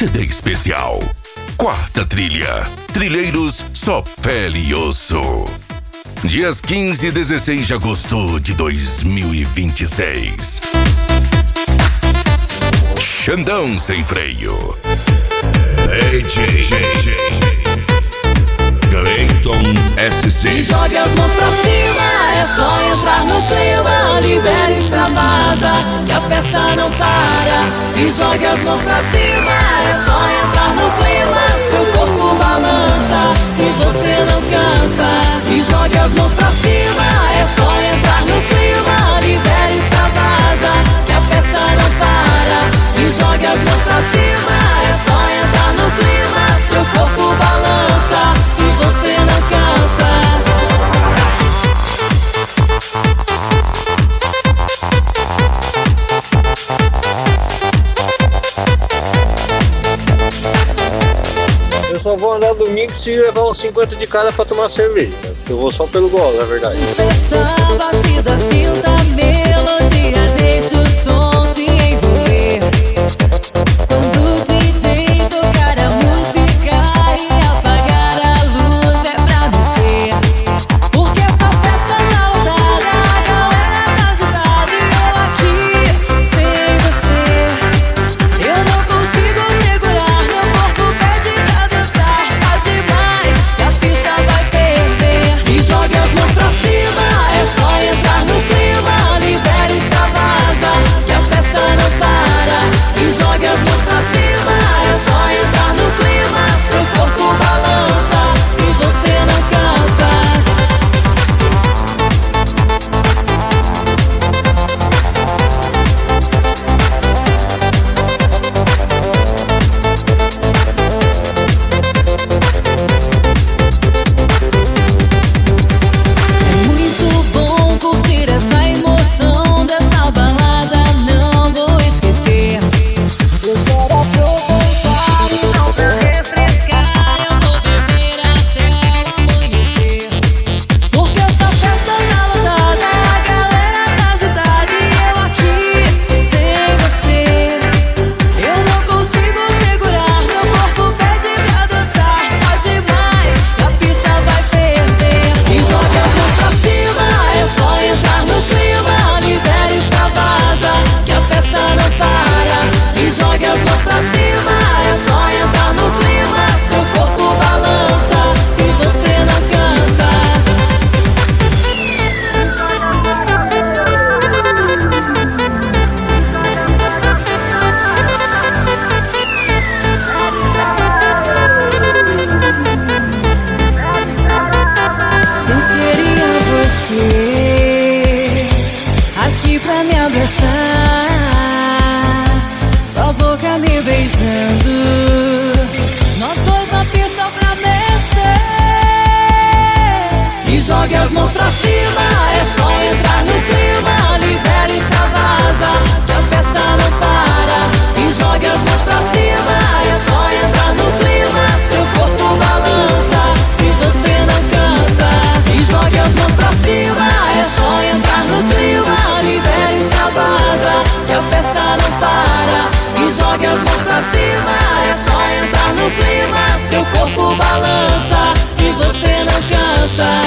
CD especial. Quarta trilha. Trilheiros só pele e osso. Dias 15 e 16 de agosto de 2026. Xandão Sem Freio. DJ Cleiton SC. E jogue as mãos pra cima, é só entrar no clima. Libera, extravasa, que a festa não para. E jogue as mãos pra cima, é só entrar no clima. Seu corpo balança e você não cansa. E jogue as mãos pra cima, é só entrar no clima. Libera, extravasa, que a festa não para. E jogue as mãos pra cima, é só entrar no clima. Seu corpo balança e você não cansa. Eu só vou andar domingo se levar uns 50 de cara pra tomar cerveja. Eu vou só pelo golo, na verdade. Sessão, batida, sinta a melodia, deixa o som te envolver. Quando o DJ tocar a música e apagar a luz é pra mexer. Porque essa festa tá lotada, a galera tá agitada e eu aqui sem você. Eu não consigo segurar, meu corpo pede pra dançar. Tá demais, que a pista vai ferver. E jogue as mãos pra cima, é só entrar no clima. Libera, extravasa, que a festa não para. E jogue as mãos pra cima, é só entrar no clima. Seu corpo balança e você não cansa. É muito bom curtir essa emoção dessa balada, não vou esquecer. Eu quero aproveitar e não vou refrescar. Eu vou beber até o amanhecer. Porque essa festa tá lotada, a galera tá agitada e eu aqui sem você. Eu não consigo segurar, meu corpo pede pra dançar. Tá demais, a pista vai ferver. E jogue as mãos pra cima, é só entrar no clima. Libera, extravasa, que a festa não para. E jogue as mãos pra cima, é só entrar no clima. Seu corpo balança e você não cansa. Eu queria você aqui pra me abraçar, sua boca me beijando, nós dois na pista pra mexer. E jogue as mãos pra cima, é só entrar no clima. Libera, extravasa, que a festa não para. E jogue as mãos pra cima, é só entrar no clima. Seu corpo balança e você não cansa. E jogue as mãos pra cima, é só entrar no clima. Libera, extravasa, que a festa não para. E jogue as mãos pra cima, é só entrar no clima. Seu corpo balança e você não cansa.